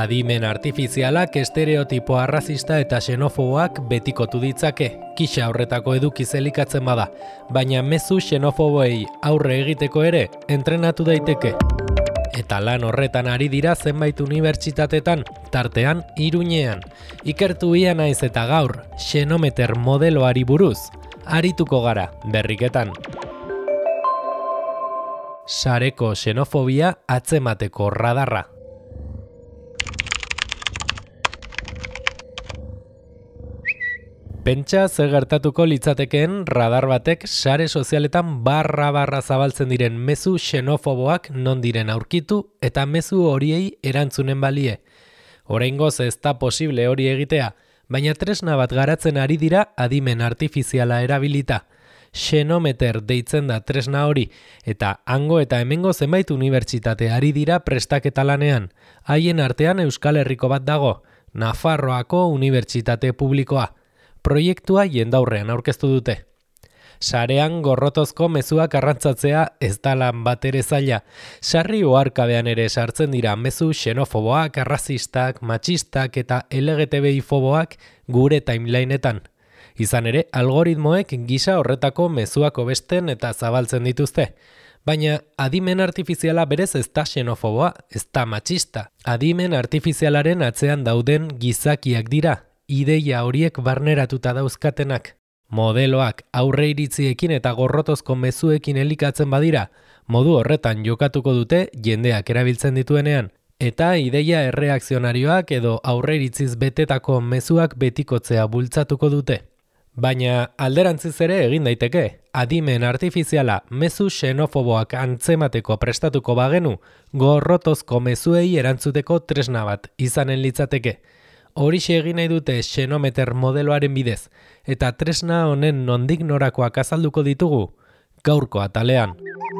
Adimen artifizialak estereotipo arrazista eta xenofoboak betikotu ditzake, kisa horretako edukiz elikatzen bada, baina mezu xenofoboei aurre egiteko ere entrenatu daiteke. Eta lan horretan ari dira zenbait unibertsitatetan, tartean Iruñean. Ikertu ia naiz eta gaur, xenometer modeloari buruz, arituko gara berriketan. Sareko xenofobia atzemateko radarra. Pentsa zer gertatuko litzatekeen radar batek sare sozialetan barra zabaltzen diren mezu xenofoboak non diren aurkitu eta mezu horiei erantzunen balie. Oraingoz ez da posible hori egitea, baina tresna bat garatzen ari dira adimen artifiziala erabilita. Xenometer deitzen da tresna hori, eta hango eta hemengo zenbait unibertsitate ari dira prestaketa lanean. Haien artean Euskal Herriko bat dago, Nafarroako Unibertsitate Publikoa. Proiektua jendaurrean aurkeztu dute. Sarean gorrotozko mezuak arrantzatzea ez da lan bat ere zaila. Sarri oharkabean ere sartzen dira mezu xenofoboak, arrazistak, matxistak eta LGTBI-foboak gure timelineetan. Izan ere, algoritmoek gisa horretako mezuak hobesten eta zabaltzen dituzte. Baina adimen artifiziala berez ez da xenofoboa, ez da matxista. Adimen artifizialaren atzean dauden gizakiak dira. Ideia horiek barneratuta dauzkatenak. Modeloak aurre iritziekin eta gorrotozko mezuekin elikatzen badira, modu horretan jokatuko dute jendeak erabiltzen dituenean, eta ideia erreakzionarioak edo aurre iritziz betetako mezuak betikotzea bultzatuko dute. Baina alderantziz ere egin daiteke, adimen artifiziala mezu xenofoboak antzemateko prestatuko bagenu, gorrotozko mezuei erantzuteko tresna bat izanen litzateke. Horixe egin nahi dute xenometer modeloaren bidez, eta tresna honen nondik norakoak azalduko ditugu, gaurko atalean.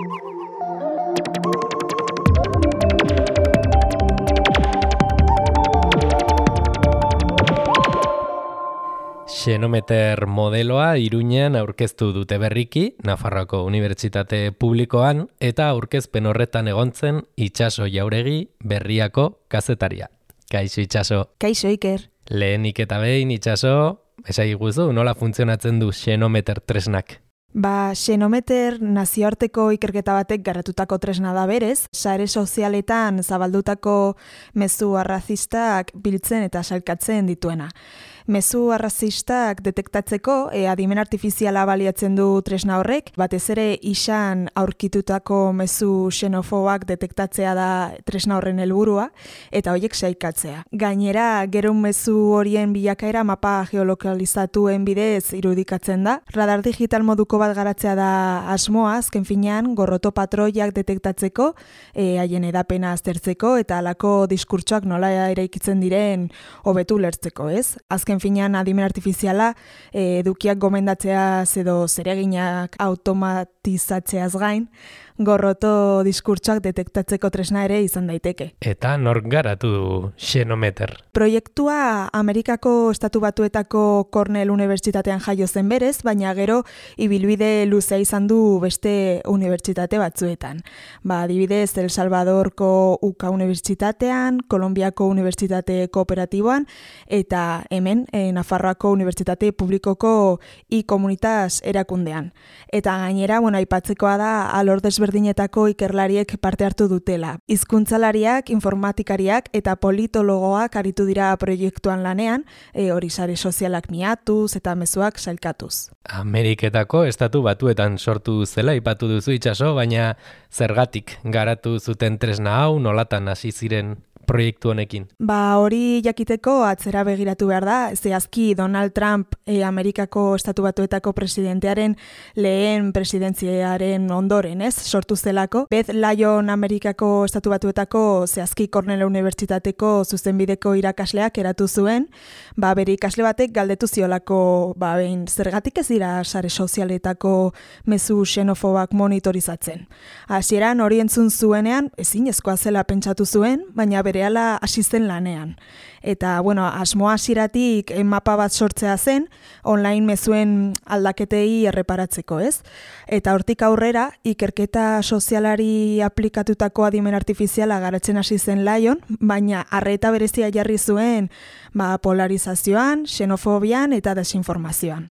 Xenometer modeloa Iruñean aurkeztu dute berriki, Nafarroako Unibertsitate Publikoan, eta aurkezpen horretan egontzen Itxaso Jauregi Berriako kazetaria. Kaixo Itxaso. Kaixo Iker. Lehenik eta behin Itxaso, esagiguzu, nola funtzionatzen du xenometer tresnak? Xenometer nazioarteko ikerketa batek garatutako tresna da berez, sare sozialetan zabaldutako mezu arrazistak biltzen eta sailkatzen dituena. Mezu arrazistak detektatzeko adimen artifiziala baliatzen du tresna horrek, batez ere isan aurkitutako mezu xenofoboak detektatzea da tresna horren helburua eta horiek sailkatzea. Gainera, gero mezu horien bilakaera mapa geolokalizatuen bidez irudikatzen da. Radar digital moduko bat garatzea da asmoa, azken finean gorroto patroiak detektatzeko, haien edapena aztertzeko eta halako diskurtsoak nola eraikitzen diren hobetu ulertzeko, ez? Azken finean adimen artifiziala edukiak gomendatzeaz edo zereginak automatizatzeaz gain, gorroto diskurtsoak detektatzeko tresna ere izan daiteke. Eta nork garatu du xenometer? Proiektua Amerikako Estatu Batuetako Cornell Unibertsitatean jaio zen berez, baina gero ibilbide luzea izan du beste unibertsitate batzuetan. Adibidez, El Salvadorko UCA Unibertsitatean, Kolonbiako Unibertsitate Kooperatiboan, eta hemen Nafarroako Unibertsitate Publikoko i-komunitas erakundean. Eta gainera, aipatzekoa da alor desberdinetako ikerlariek parte hartu dutela. Hizkuntzalariak, informatikariak eta politologoak aritu dira proiektuan lanean, hori sare sozialak miatuz eta mezuak sailkatuz. Ameriketako Estatu Batuetan sortu zela aipatu duzu Itxaso, baina zergatik garatu zuten tresna hau, nolatan hasi ziren proiektu honekin? Hori jakiteko atzera begiratu behar da, zehazki Donald Trump Amerikako Estatu Batuetako presidentearen lehen presidentziaren ondoren, ez, sortu zelako. Beth Lyon Amerikako Estatu Batuetako zehazki Cornell Unibertsitateko zuzenbideko irakasleak eratu zuen, bere ikasle batek galdetu ziolako, behin zergatik ez dira sare sozialetako mezu xenofobak monitorizatzen. Hasieran hori entzun zuenean, ezinezkoa zela pentsatu zuen, baina berehala hasi zen lanean. Eta, bueno, asmoa hasieratik mapa bat sortzea zen, online mezuen aldaketei erreparatzeko, ez? Eta hortik aurrera, ikerketa sozialari aplikatutako adimen artifiziala garatzen hasi zen Lion, baina arreta berezia jarri zuen polarizazioan, xenofobian eta desinformazioan.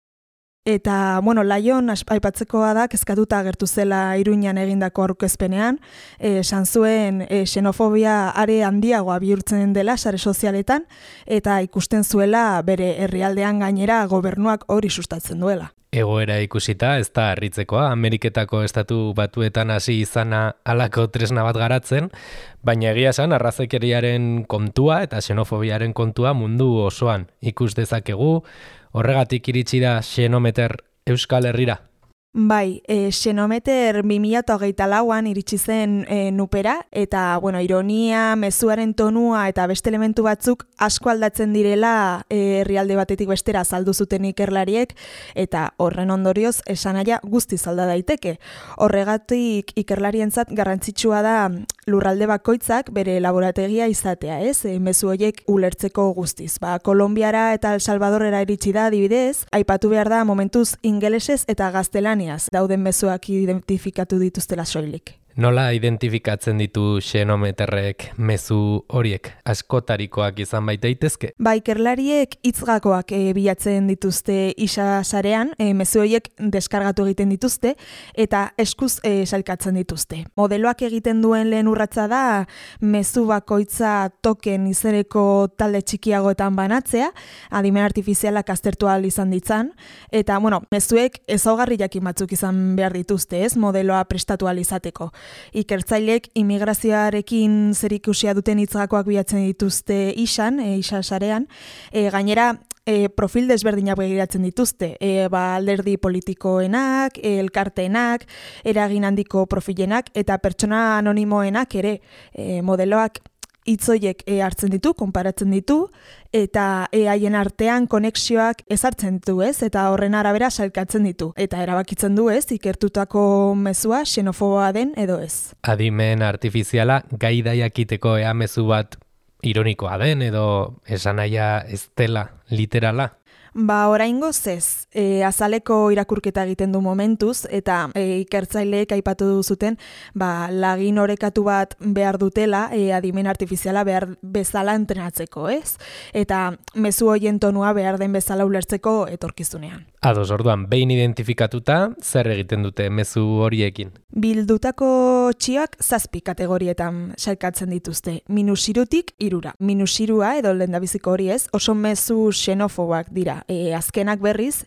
Eta, bueno, Lion aipatzekoa da, kezkatuta agertu zela Iruñan egindako aurkezpenean, esan zuen xenofobia are handiagoa bihurtzen dela sare sozialetan, eta ikusten zuela bere herrialdean gainera gobernuak hori sustatzen duela. Egoera ikusita, ez da harritzekoa, Ameriketako estatu batuetan hasi izana halako tresna bat garatzen, baina egia esan arrazakeriaren kontua eta xenofobiaren kontua mundu osoan ikus dezakegu. Horregatik iritsi da Xenometer Euskal Herrira. Bai, Xenometer 2024an iritsi zen nupera, eta, bueno, ironia, mezuaren tonua eta beste elementu batzuk asko aldatzen direla herrialde batetik bestera azaldu zuten ikerlariek, eta horren ondorioz esanaia guztiz alda daiteke. Horregatik ikerlarientzat garrantzitsua da lurralde bakoitzak bere laborategia izatea, ez? Mezu horiek ulertzeko guztiz. Kolonbiara eta El Salvadorera iritsi da adibidez, aipatu behar da momentuz ingelesez eta gaztelaniaz dauden mezuak identifikatu dituztela soilik. Nola identifikatzen ditu Xenometerrek mezu horiek? Askotarikoak izan baita daitezke? Ikerlariek hitzgakoak bilatzen dituzte isa sarean, mezu horiek deskargatu egiten dituzte eta eskuz sailkatzen dituzte. Modeloak egiten duen lehen urratsa da mezu bakoitza token izeneko talde txikiagoetan banatzea, adimen artifizialak aztertu ahal izan ditzan, eta, bueno, mezuek ezaugarri jakin batzuk izan behar dituzte, ez, modeloa prestatu ahal izateko. Ikertzaileek immigrazioarekin zerikusia duten hitzgakoak bilatzen dituzte isa sarean, gainera profil desberdinak begiratzen dituzte, alderdi politikoenak, elkarteenak, eragin handiko profilenak eta pertsona anonimoenak ere modeloak hitzoiek hartzen ditu, konparatzen ditu, eta haien artean konexioak ezartzen ditu, ez? Eta horren arabera sailkatzen ditu. Eta erabakitzen du, ez? Ikertutako mezua xenofoboa den edo ez. Adimen artifiziala gaida jakiteko mezu bat ironikoa den edo esanahia ez dela literala? Oraingoz ez, azaleko irakurketa egiten du momentuz, eta ikertzaileek aipatu zuten, lagin orekatu bat behar dutela, adimen artifiziala behar bezala entrenatzeko, ez? Eta mezu horien tonua behar den bezala ulertzeko etorkizunean. Ados, orduan, behin identifikatuta, zer egiten dute mezu horiekin? Bildutako txioak 7 kategorietan sailkatzen dituzte, -3 3. -3 edo lehendabiziko hori ez, oso mezu xenofoboak dira. Azkenak berriz,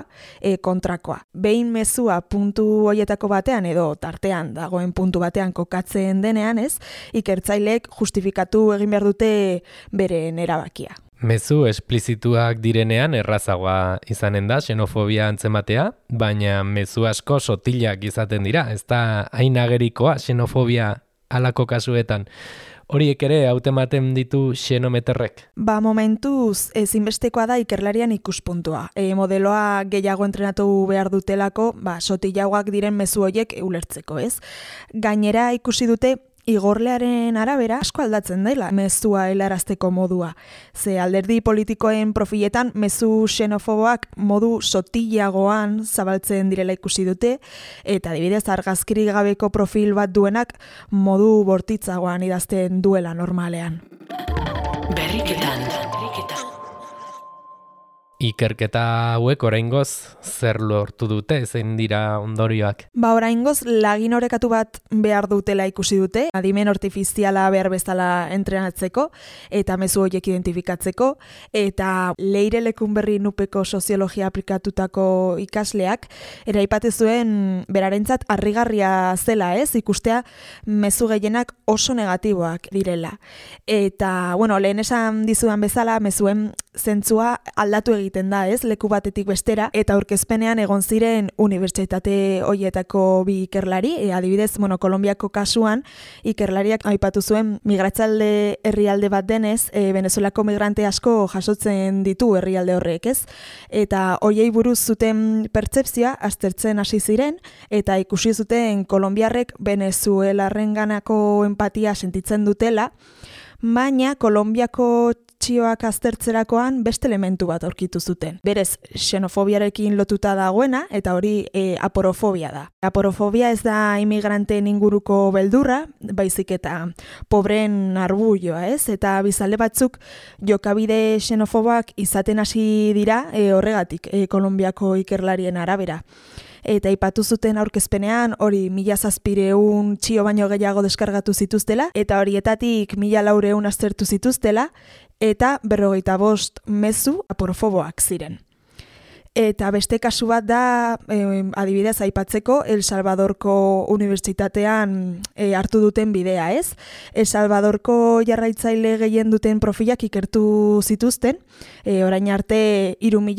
3, kontrakoa. Behin mezua puntu hoietako batean edo tartean dagoen puntu batean kokatzen denean, ez, ikertzaileek justifikatu egin behar dute beren erabakia. Mezu esplizituak direnean errazagoa izanen da xenofobia antzematea, baina mezu asko sotilak izaten dira, ez da hain agerikoa xenofobia halako kasuetan. Horiek ere hautematen ditu Xenometerrek? Momentuz ezinbestekoa da ikerlarian ikuspuntua. Modeloa gehiago entrenatu behar dutelako, sotilagoak diren mezu horiek ulertzeko, ez? Gainera ikusi dute igorlearen arabera asko aldatzen dela mezua helarazteko modua. Ze alderdi politikoen profiletan mezu xenofoboak modu sotilagoan zabaltzen direla ikusi dute, eta adibidez argazkirik gabeko profil bat duenak modu bortitzagoan idazten duela normalean. Berriketan. Ikerketa hauek oraingoz zer lortu dute, zein dira ondorioak? Oraingoz lagin orekatu bat behar dutela ikusi dute, adimen artifiziala behar bezala entrenatzeko, eta mezu horiek identifikatzeko, eta Leire Lekunberri nupeko soziologia aplikatutako ikasleak, eraipate zuen berarentzat harrigarria zela, ez? Ikustea mezu gehienak oso negatiboak direla. Eta, lehen esan dizudan bezala, mezuen zentzua aldatu egiten da, ez, leku batetik bestera, eta aurkezpenean egon ziren unibertsitate hoietako bi ikerlari, adibidez, Kolonbiako kasuan, ikerlariak aipatu zuen migratzalde herrialde bat denez, Venezuelako migrante asko jasotzen ditu herrialde horrek, ez? Eta hoiei buruz zuten pertzepzioa aztertzen hasi ziren, eta ikusi zuten kolonbiarrek Venezuelarrenganako empatia sentitzen dutela, baina Kolonbiako txioak aztertzerakoan beste elementu bat aurkitu zuten. Berez, xenofobiarekin lotuta dagoena, eta hori aporofobia da. Aporofobia ez da imigranteen inguruko beldurra, baizik eta pobren arbulloa, ez? Eta bizalde batzuk jokabide xenofoboak izaten hasi dira horregatik, Kolonbiako ikerlarien arabera. Eta aipatu zuten aurkezpenean hori 1700 txio baino gehiago deskargatu zituztela, eta horietatik 1400 aztertu zituztela, eta 45 mezu aporofoboak ziren. Eta beste kasu bat da, adibidez aipatzeko, El Salvadorko unibertsitatean hartu duten bidea, ez? El Salvadorko jarraitzaile gehien duten profilak ikertu zituzten, orain arte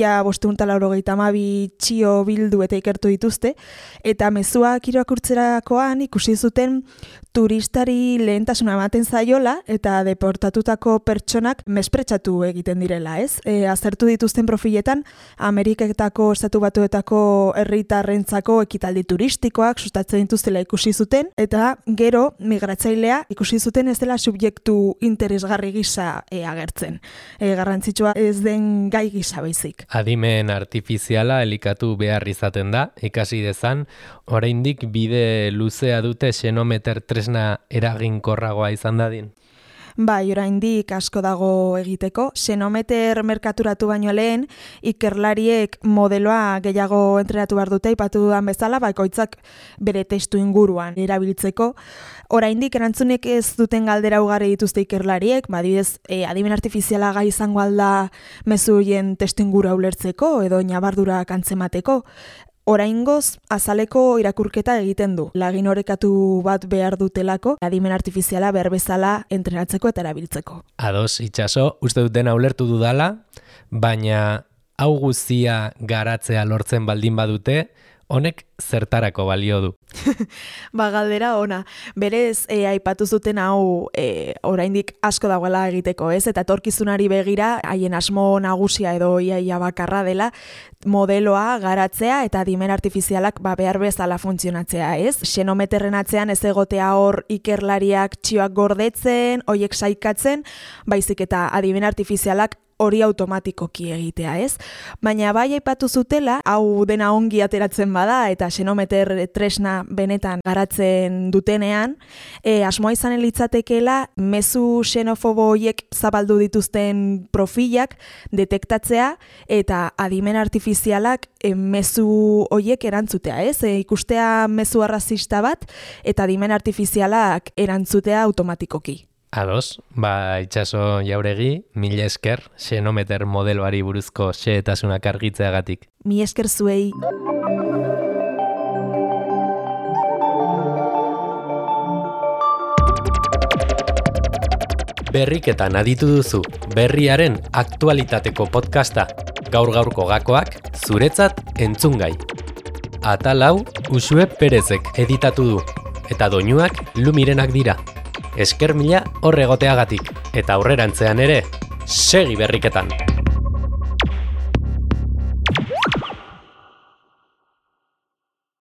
3592 txio bildu eta ikertu dituzte, eta mezuak irakurtzerakoan ikusi zuten turistari lehentasuna ematen zaiola eta deportatutako pertsonak mespretxatu egiten direla, ez? Aztertu dituzten profiletan Ameriketako Estatu Batuetako herritarrentzako ekitaldi turistikoak sustatzen dituztela ikusi zuten, eta gero migratzailea ikusi zuten ez dela subjektu interesgarri gisa agertzen. Garrantzitsua ez den gai gisa baizik. Adimen artifiziala elikatu behar izaten da, ikasi dezan, oraindik bide luzea dute xenometer tresna eraginkorragoa izan dadin. Bai, oraindik asko dago egiteko. Xenometer merkaturatu baino lehen, ikerlariek modeloa gehiago entrenatu behar dute, aipatu dudan bezala, bakoitzak bere testu inguruan erabiltzeko. Oraindik erantzunek ez duten galdera ugari dituzte ikerlariek, adibidez, adimen artifiziala gai izango alda mezu horien testu ingurua ulertzeko edo ñabardurak antzemateko. Oraingoz, azaleko irakurketa egiten du. Lagin orekatu bat behar dutelako, adimen artifiziala behar bezala entrenatzeko eta erabiltzeko. Ados, itxaso, uste dut dena ulertu dudala, baina hau guztia garatzea lortzen baldin badute, honek zertarako balio du. Galdera ona. Berez, aipatu zuten hau oraindik asko dagoela egiteko, ez? Eta etorkizunari begira, haien asmo nagusia edo iaia bakarra dela, modeloa garatzea eta adimen artifizialak behar bezala funtzionatzea, ez? Xenometerren atzean ez egotea hor ikerlariak txioak gordetzen, hoiek saikatzen, baizik eta adimen artifizialak hori automatikoki egitea, ez? Baina bai aipatu zutela, hau dena ongi ateratzen bada eta xenometer tresna benetan garatzen dutenean, asmoa izan litzatekeela mezu xenofobo horiek zabaldu dituzten profilak detektatzea eta adimen artifizialak mezu horiek erantzutea, ez? Ikustea mezu arrazista bat eta adimen artifizialak erantzutea automatikoki. Ados, itxaso jauregi, mila esker, xenometer modeloari buruzko xehetasunak argitzeagatik. Mi esker zuei. Berriketan aditu duzu, berriaren aktualitateko podcasta, gaur-gaurko gakoak, zuretzat entzungai. Atal hau, Uxue Perezek editatu du, eta doinuak Lumirenak dira. Esker mila hor egoteagatik, eta aurrerantzean ere, segi berriketan!